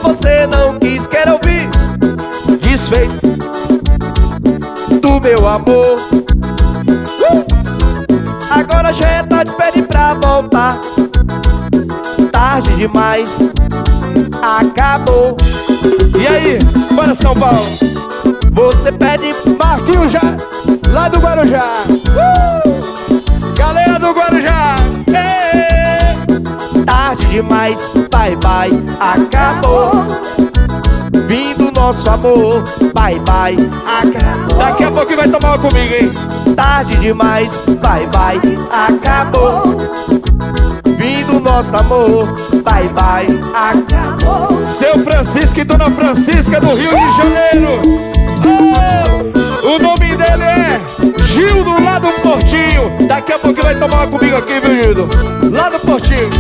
você não quis, quer ouvir? Desfeito do meu amor. Agora já é tarde, pede pra voltar. Tarde demais, acabou. E aí, bora São Paulo. Você pede Marquinhos já, lá do Guarujá. Galera do Guarujá. tarde demais, bye bye, acabou. Vindo nosso amor, bye bye, acabou. Daqui a pouquinho vai tomar uma comigo, hein? Tarde demais, bye bye, acabou. Vindo nosso amor, bye bye, acabou. Seu Francisco e Dona Francisca do Rio de Janeiro. O nome dele é Gildo, lá do Portinho. Daqui a pouquinho vai tomar uma comigo aqui, viu, Gildo? Lá do Portinho.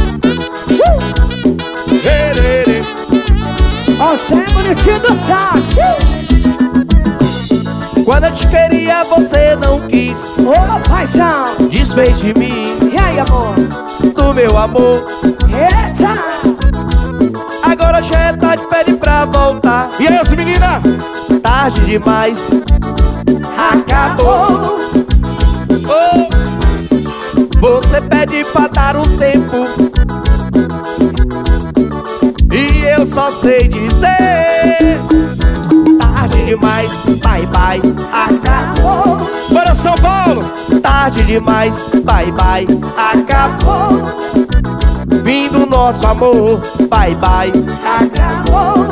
Você é bonitinho do sax. Quando eu te queria, você não quis. Ô, paixão. Desfez de mim, E aí, amor? do meu amor. Eita. Agora já é tarde, pede pra voltar. E aí, as meninas? Tarde demais, acabou. Você pede pra dar um tempo e eu só sei dizer tarde demais, bye bye, acabou. Bora São Paulo. Tarde demais, bye bye, acabou. Vindo nosso amor, bye bye, acabou.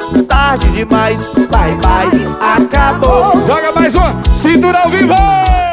Tarde demais, bye bye, acabou. Joga mais uma. Cintura ao vivo.